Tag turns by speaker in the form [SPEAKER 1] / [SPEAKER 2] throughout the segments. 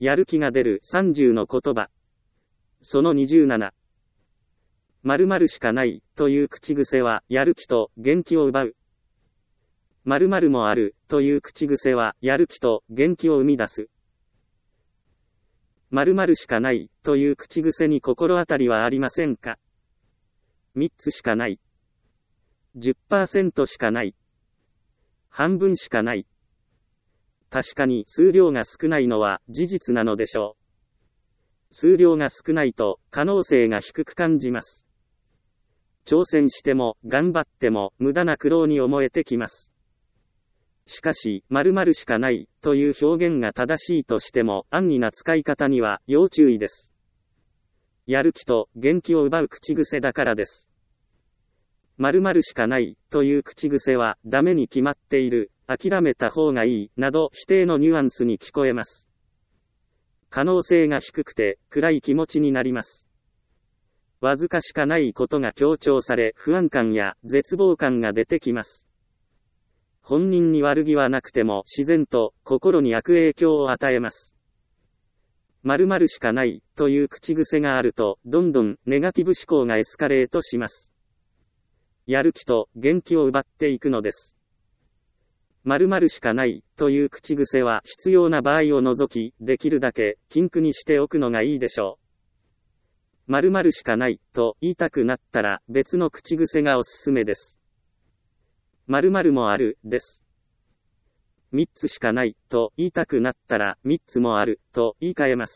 [SPEAKER 1] やる気が出る30の言葉。その27。〇〇しかないという口癖はやる気と元気を奪う。〇〇もあるという口癖はやる気と元気を生み出す。〇〇しかないという口癖に心当たりはありませんか？ 3 つしかない。10% しかない。半分しかない。確かに数量が少ないのは事実なのでしょう。数量が少ないと可能性が低く感じます。挑戦しても頑張っても無駄な苦労に思えてきます。しかし、〇〇しかないという表現が正しいとしても安易な使い方には要注意です。やる気と元気を奪う口癖だからです。〇〇しかないという口癖はダメに決まっている、諦めた方がいいなど否定のニュアンスに聞こえます。可能性が低くて暗い気持ちになります。わずかしかないことが強調され不安感や絶望感が出てきます。本人に悪気はなくても自然と心に悪影響を与えます。〇〇しかないという口癖があるとどんどんネガティブ思考がエスカレートします。やる気と元気を奪っていくのです。〇〇しかないという口癖は必要な場合を除きできるだけ禁句にしておくのがいいでしょう。〇〇しかないと言いたくなったら別の口癖がおすすめです。〇〇もあるです。3つしかないと言いたくなったら3つもあると言い換えます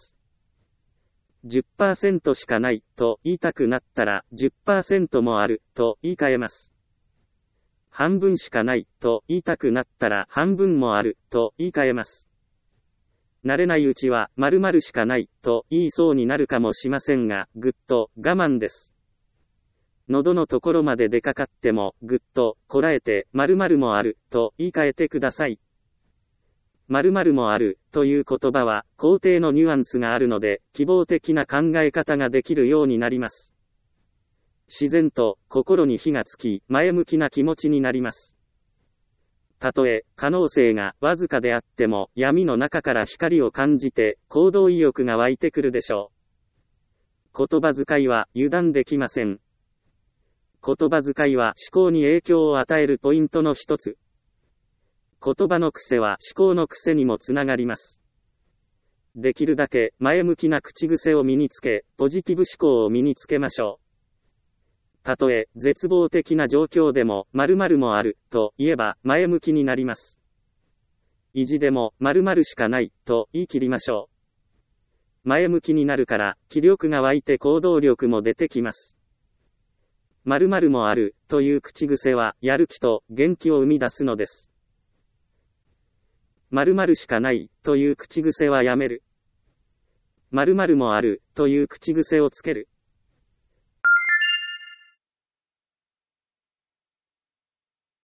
[SPEAKER 1] 。10% しかないと言いたくなったら 10% もあると言い換えます。半分しかないと言いたくなったら半分もあると言い換えます。慣れないうちは〇〇しかないと言いそうになるかもしませんが、ぐっと我慢です。喉のところまで出かかってもぐっとこらえて〇〇もあると言い換えてください。〇〇もあるという言葉は肯定のニュアンスがあるので希望的な考え方ができるようになります。自然と心に火がつき前向きな気持ちになります。たとえ可能性がわずかであっても闇の中から光を感じて行動意欲が湧いてくるでしょう。言葉遣いは油断できません。言葉遣いは思考に影響を与えるポイントの一つ。言葉の癖は思考の癖にもつながります。できるだけ前向きな口癖を身につけ、ポジティブ思考を身につけましょう。たとえ絶望的な状況でも〇〇もあると言えば前向きになります。意地でも〇〇しかないと言い切りましょう。前向きになるから気力が湧いて行動力も出てきます。〇〇もあるという口癖はやる気と元気を生み出すのです。〇〇しかないという口癖はやめる。〇〇もあるという口癖をつける。